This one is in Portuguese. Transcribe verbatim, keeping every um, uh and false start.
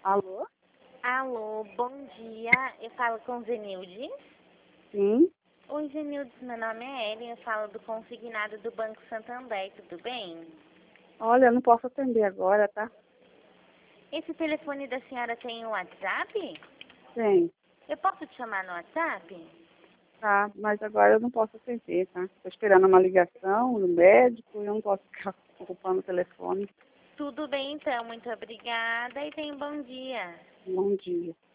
Alô? Alô, bom dia. Eu falo com Zenilde. Sim. Oi, Zenilde, meu nome é Ellen. Eu falo do consignado do Banco Santander, tudo bem? Olha, eu não posso atender agora, tá? Esse telefone da senhora tem o WhatsApp? Tem. Eu posso te chamar no WhatsApp? Tá, mas agora eu não posso atender, tá? Tô esperando uma ligação do médico e eu não posso ficar ocupando o telefone. Tudo bem, então. Muito obrigada e tenha um bom dia. Bom dia.